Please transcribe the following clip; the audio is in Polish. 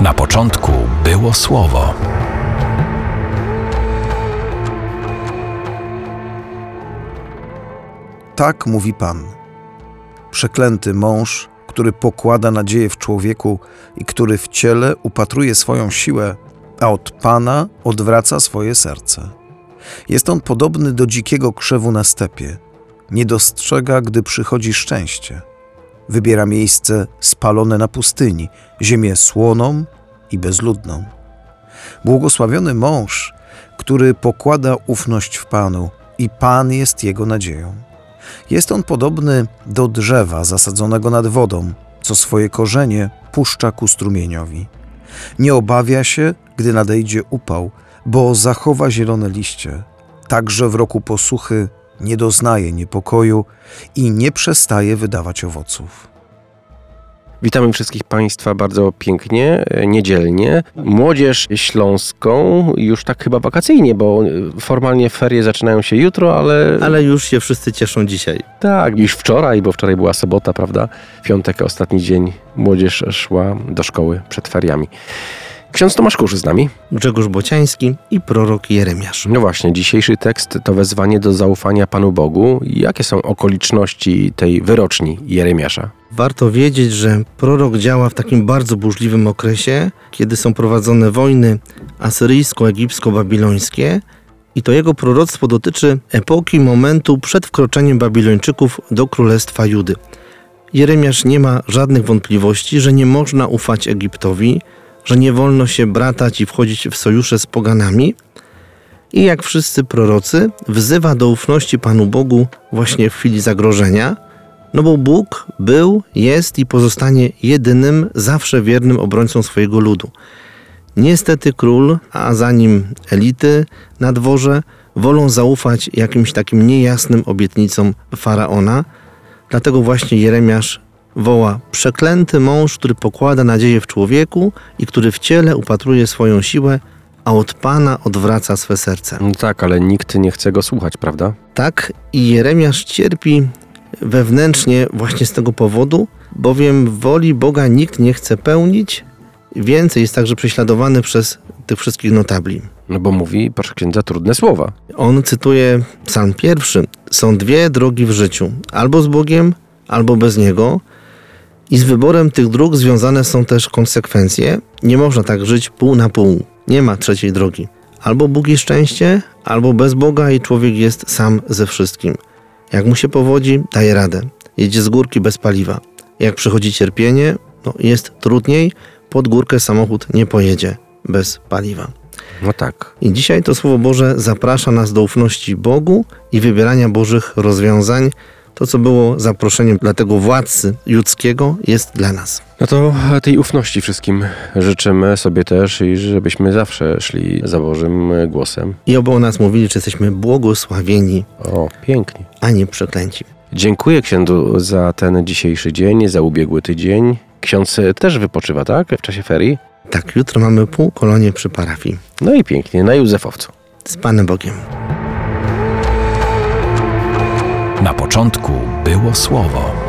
Na początku było Słowo. Tak mówi Pan. Przeklęty mąż, który pokłada nadzieję w człowieku i który w ciele upatruje swoją siłę, a od Pana odwraca swoje serce. Jest on podobny do dzikiego krzewu na stepie. Nie dostrzega, gdy przychodzi szczęście. Wybiera miejsce spalone na pustyni, ziemię słoną i bezludną. Błogosławiony mąż, który pokłada ufność w Panu i Pan jest jego nadzieją. Jest on podobny do drzewa zasadzonego nad wodą, co swoje korzenie puszcza ku strumieniowi. Nie obawia się, gdy nadejdzie upał, bo zachowa zielone liście. Także w roku posuchy nie doznaje niepokoju i nie przestaje wydawać owoców. Witamy wszystkich Państwa bardzo pięknie, niedzielnie. Młodzież śląską już tak chyba wakacyjnie, bo formalnie ferie zaczynają się jutro, Ale już się wszyscy cieszą dzisiaj. Tak, już wczoraj, bo wczoraj była sobota, prawda? Piątek, ostatni dzień, młodzież szła do szkoły przed feriami. Ksiądz Tomasz Kurzy z nami. Grzegorz Bociański i prorok Jeremiasz. No właśnie, dzisiejszy tekst to wezwanie do zaufania Panu Bogu. Jakie są okoliczności tej wyroczni Jeremiasza? Warto wiedzieć, że prorok działa w takim bardzo burzliwym okresie, kiedy są prowadzone wojny asyryjsko-egipsko-babilońskie i to jego proroctwo dotyczy epoki, momentu przed wkroczeniem Babilończyków do Królestwa Judy. Jeremiasz nie ma żadnych wątpliwości, że nie można ufać Egiptowi, że nie wolno się bratać i wchodzić w sojusze z poganami i jak wszyscy prorocy wzywa do ufności Panu Bogu właśnie w chwili zagrożenia, no bo Bóg był, jest i pozostanie jedynym, zawsze wiernym obrońcą swojego ludu. Niestety król, a za nim elity na dworze wolą zaufać jakimś takim niejasnym obietnicom faraona, dlatego właśnie Jeremiasz woła: przeklęty mąż, który pokłada nadzieję w człowieku i który w ciele upatruje swoją siłę, a od Pana odwraca swe serce. No tak, ale nikt nie chce go słuchać, prawda? Tak, i Jeremiasz cierpi wewnętrznie właśnie z tego powodu, bowiem woli Boga nikt nie chce pełnić. Więcej, jest także prześladowany przez tych wszystkich notabli. No bo mówi, proszę księdza, trudne słowa. On cytuje Psalm 1. Są dwie drogi w życiu. Albo z Bogiem, albo bez Niego. I z wyborem tych dróg związane są też konsekwencje. Nie można tak żyć pół na pół. Nie ma trzeciej drogi. Albo Bóg i szczęście, albo bez Boga i człowiek jest sam ze wszystkim. Jak mu się powodzi, daje radę. Jedzie z górki bez paliwa. Jak przychodzi cierpienie, jest trudniej. Pod górkę samochód nie pojedzie bez paliwa. No tak. I dzisiaj to Słowo Boże zaprasza nas do ufności Bogu i wybierania Bożych rozwiązań. To, co było zaproszeniem dla tego władcy judzkiego, jest dla nas. No to tej ufności wszystkim życzymy sobie też i żebyśmy zawsze szli za Bożym głosem. I oby o nas mówili, że jesteśmy błogosławieni, O, pięknie. a nie przeklęci. Dziękuję księdzu za ten dzisiejszy dzień, za ubiegły tydzień. Ksiądz też wypoczywa, tak? W czasie ferii? Tak, jutro mamy półkolonie przy parafii. No i pięknie, na Józefowcu. Z Panem Bogiem. Na początku było Słowo.